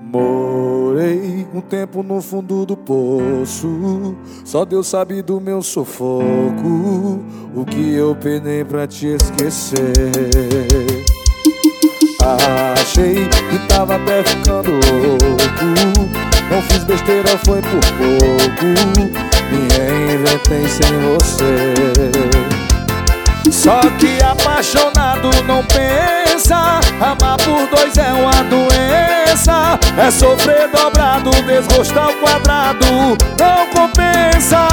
Morei um tempo no fundo do poço, só Deus sabe do meu sufoco, o que eu penei pra te esquecer. Achei que tava até ficando louco, não fiz besteira, foi por pouco, me reinventei sem você. Só que apaixonado não pensa, amar por dois é uma doença, é sofrer dobrado, desgosto ao quadrado, não compensa.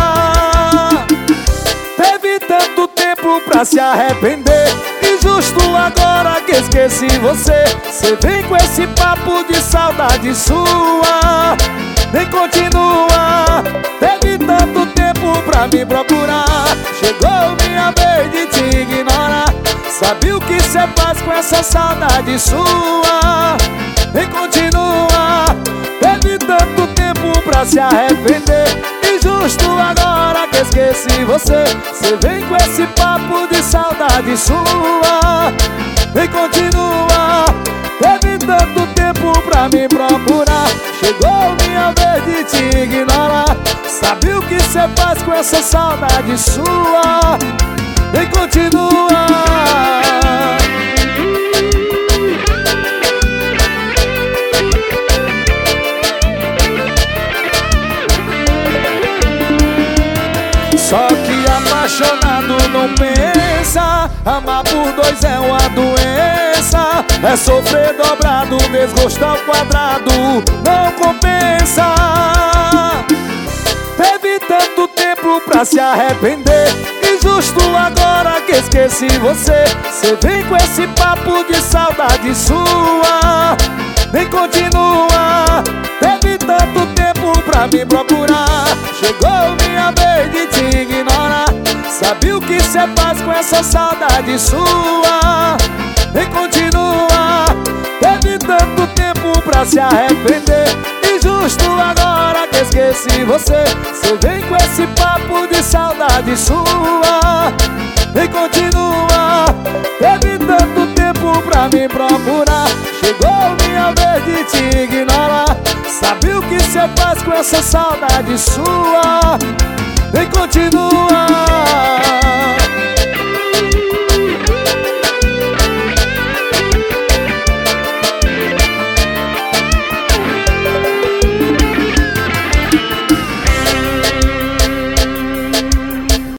Teve tanto tempo pra se arrepender, e justo agora que esqueci você, cê vem com esse papo de saudade sua, nem continua. Teve tanto tempo pra me procurar, chegou minha vez de te ignorar. Sabe o que cê faz com essa saudade sua, nem continua. Teve tanto tempo pra se arrepender, e justo agora que esqueci você, cê vem com esse papo de saudade sua, nem continua. Teve tanto tempo pra me procurar, chegou minha vez de te ignorar. Sabe o que cê faz com essa saudade sua, nem continua. Só que apaixonado não pensa, amar por dois é uma doença, é sofrer dobrado, desgosto ao quadrado, não compensa. Teve tanto tempo pra se arrepender, e justo agora que esqueci você, cê vem com esse papo de saudade sua, nem continua. Teve tanto tempo pra me procurar, chegou minha vez de te ignorar. Sabe o que cê faz com essa saudade sua, nem continua. Teve tanto tempo pra se arrepender, e justo agora que esqueci você, cê vem com esse papo de saudade sua, nem continua. Teve tanto tempo pra me procurar, chegou minha vez de te ignorar. Sabe o que cê faz com essa saudade sua, nem continua.